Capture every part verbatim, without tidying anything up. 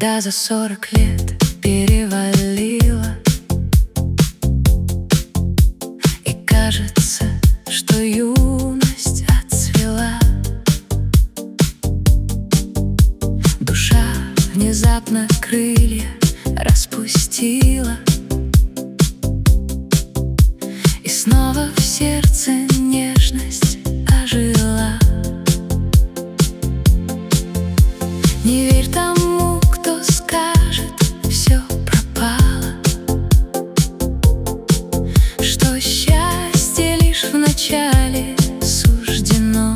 Когда за сорок лет перевалило, и кажется, что юность отцвела, душа внезапно крылья распустила, и снова в сердце нежность ожила. Не верь тому, кто скажет, все пропало, что счастье лишь в начале суждено.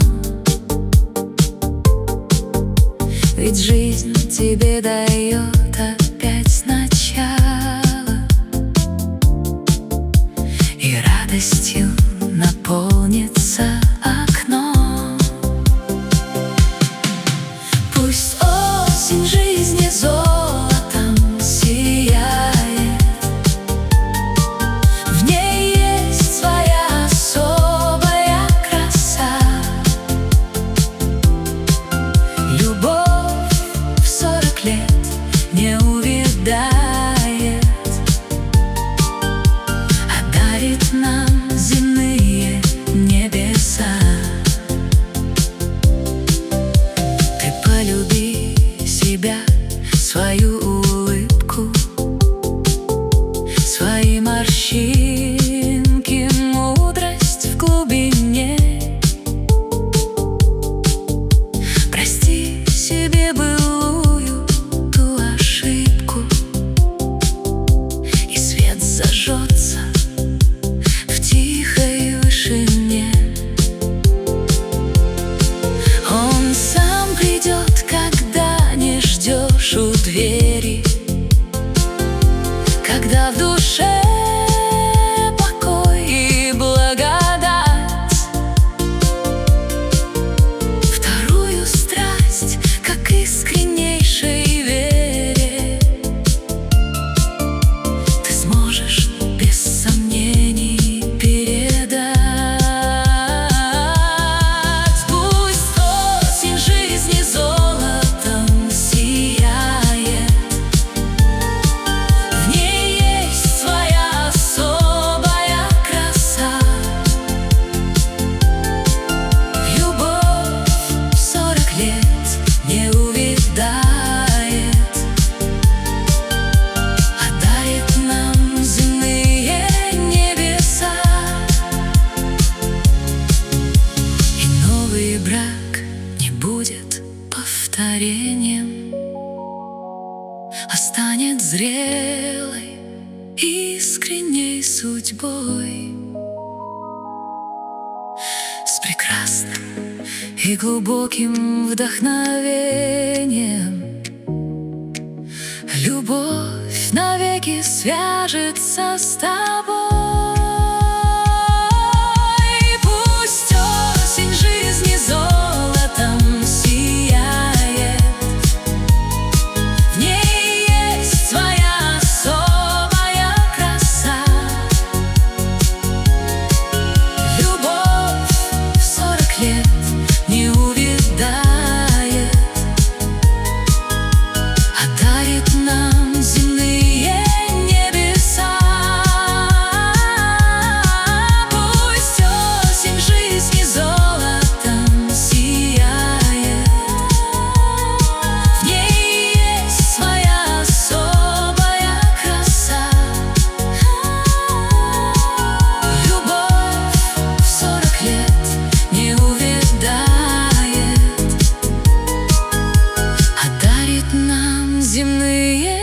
Ведь жизнь тебе дает опять сначала, и радостью наполнится окно. Пусть осень жизни золотом сияет, в ней есть своя особая краса. Любовь в сорок лет не увядает, а дарит нам земные небеса. Ты полюби себя, свою улыбку, свои морщинки, мудрость в глубине. Прости себе былую ту ошибку, и свет зажжется в тихой вышине. Он сам придет, когда не ждешь у двери, когда в душе покой и благодать. Вторую страсть, как искреннейшей вере, ты сможешь без сомнений передать. Пусть осень жизни золотом сияет, в ней есть своя особая краса. Любовь в сорок лет не увядает, а дарит нам земные небеса. И новый брак не будет повторением, а станет зрелой, искренней судьбой, с прекрасным и глубоким вдохновением. Любовь навеки свяжется с тобой. Пусть осень жизни золотом сияет, в ней есть своя особая краса. Любовь в сорок лет не увядает, а дарит нам земные небеса. Пусть осень жизни золотом сияет, в ней есть своя особая краса. Любовь в сорок лет не увядает, а дарит нам земные